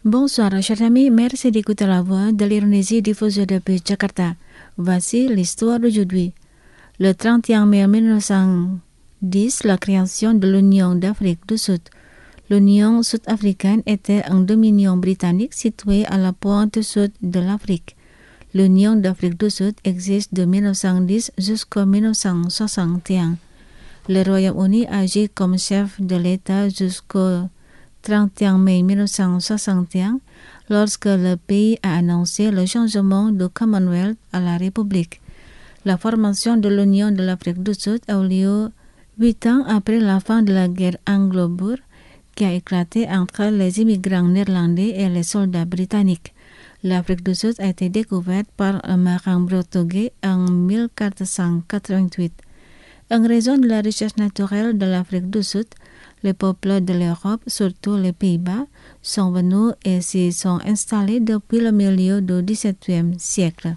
Bonsoir, chers amis. Merci d'écouter la voix de l'Indonésie diffusée depuis Jakarta. Voici l'histoire d'aujourd'hui. Le 31 mai 1910, la création de l'Union d'Afrique du Sud. L'Union sud-africaine était un dominion britannique situé à la pointe sud de l'Afrique. L'Union d'Afrique du Sud existe de 1910 jusqu'en 1961. Le Royaume-Uni agit comme chef de l'État jusqu'au 31 mai 1961, lorsque le pays a annoncé le changement du Commonwealth à la République. La formation de l'Union de l'Afrique du Sud a eu lieu 8 ans après la fin de la guerre anglo-boer qui a éclaté entre les immigrants néerlandais et les soldats britanniques. L'Afrique du Sud a été découverte par un marin portugais en 1488. En raison de la richesse naturelle de l'Afrique du Sud, les peuples de l'Europe, surtout les Pays-Bas, sont venus et s'y sont installés depuis le milieu du XVIIe siècle.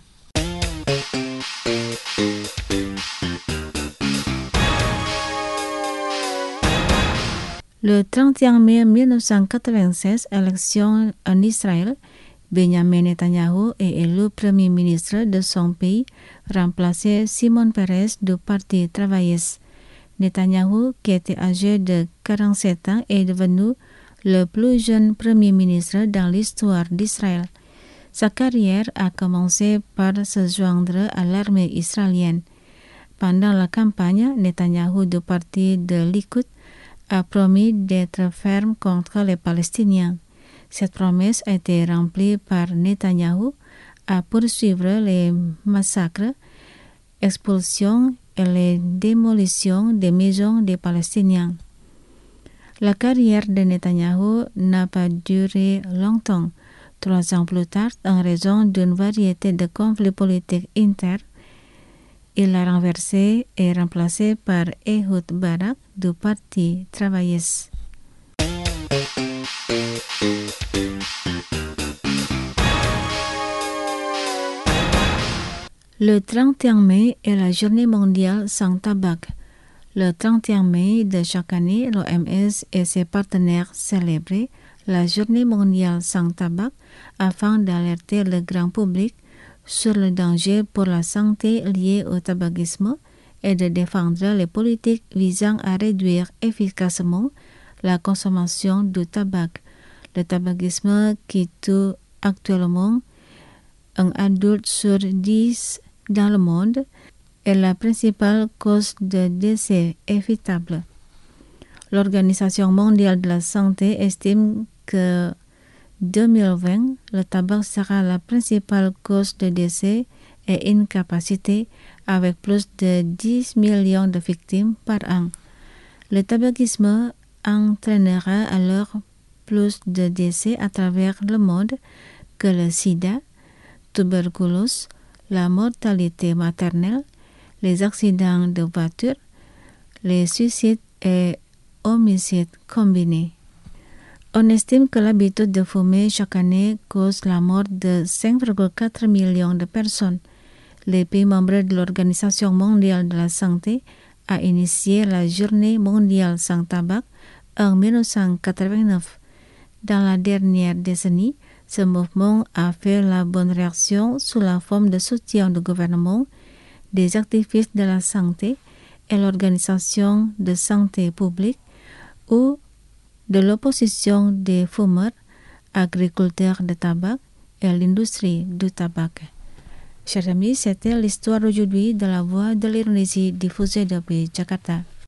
Le 31 mai 1996, élection en Israël, Benjamin Netanyahu est élu premier ministre de son pays, remplacé Simon Peres du Parti travailliste. Netanyahu, qui était âgé de 47 ans, est devenu le plus jeune premier ministre dans l'histoire d'Israël. Sa carrière a commencé par se joindre à l'armée israélienne. Pendant la campagne, Netanyahu du parti de Likoud a promis d'être ferme contre les Palestiniens. Cette promesse a été remplie par Netanyahu à poursuivre les massacres, expulsions et les démolitions des maisons des Palestiniens. La carrière de Netanyahu n'a pas duré longtemps. 3 ans plus tard, en raison d'une variété de conflits politiques internes, il a renversé et remplacé par Ehud Barak du Parti travailliste. Le 31 mai est la journée mondiale sans tabac. Le 31 mai de chaque année, l'OMS et ses partenaires célèbrent la journée mondiale sans tabac afin d'alerter le grand public sur le danger pour la santé lié au tabagisme et de défendre les politiques visant à réduire efficacement la consommation du tabac. Le tabagisme qui tue actuellement un adulte sur 10 dans le monde est la principale cause de décès évitable. L'Organisation mondiale de la santé estime que 2020, le tabac sera la principale cause de décès et incapacité avec plus de 10 millions de victimes par an. Le tabagisme entraînera alors plus de décès à travers le monde que le sida, tuberculose, la mortalité maternelle, les accidents de voiture, les suicides et homicides combinés. On estime que l'habitude de fumer chaque année cause la mort de 5,4 millions de personnes. Les pays membres de l'Organisation mondiale de la santé a initié la Journée mondiale sans tabac en 1989. Dans la dernière décennie, ce mouvement a fait la bonne réaction sous la forme de soutien du gouvernement, des activistes de la santé et l'organisation de santé publique ou de l'opposition des fumeurs, agriculteurs de tabac et l'industrie du tabac. Chers amis, c'était l'histoire aujourd'hui de la voix de l'Indonésie diffusée depuis Jakarta.